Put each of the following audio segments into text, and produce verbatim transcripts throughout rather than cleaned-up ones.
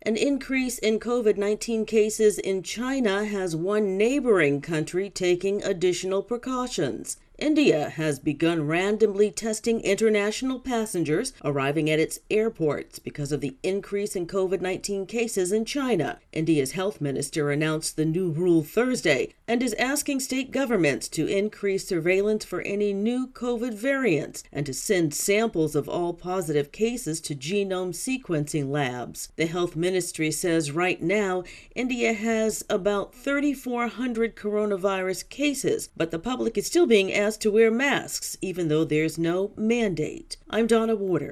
An increase in COVID nineteen cases in China has one neighboring country taking additional precautions. India has begun randomly testing international passengers arriving at its airports because of the increase in COVID nineteen cases in China. India's health minister announced the new rule Thursday and is asking state governments to increase surveillance for any new COVID variants and to send samples of all positive cases to genome sequencing labs. The health ministry says right now India has about thirty-four hundred coronavirus cases, but the public is still being asked to wear masks, even though there's no mandate. I'm Donna Warder.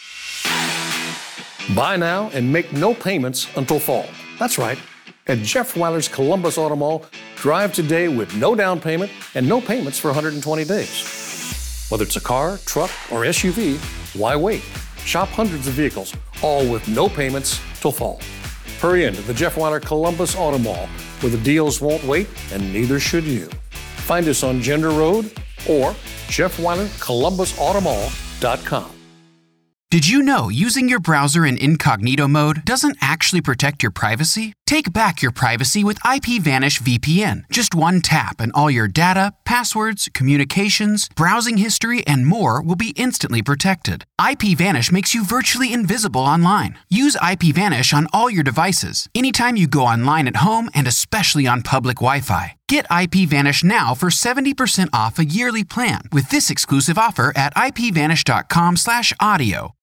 Buy now and make no payments until fall. That's right. At Jeff Weiler's Columbus Auto Mall, drive today with no down payment and no payments for one hundred twenty days. Whether it's a car, truck, or S U V, why wait? Shop hundreds of vehicles, all with no payments till fall. Hurry into the Jeff Weiler Columbus Auto Mall, where the deals won't wait and neither should you. Find us on Gender Road or Jeff Weiler Columbus Auto Mall dot com. Did you know using your browser in incognito mode doesn't actually protect your privacy? Take back your privacy with IPVanish V P N. Just one tap and all your data, passwords, communications, browsing history, and more will be instantly protected. IPVanish makes you virtually invisible online. Use IPVanish on all your devices, anytime you go online at home and especially on public Wi-Fi. Get IPVanish now for seventy percent off a yearly plan with this exclusive offer at ipvanish dot com slash audio.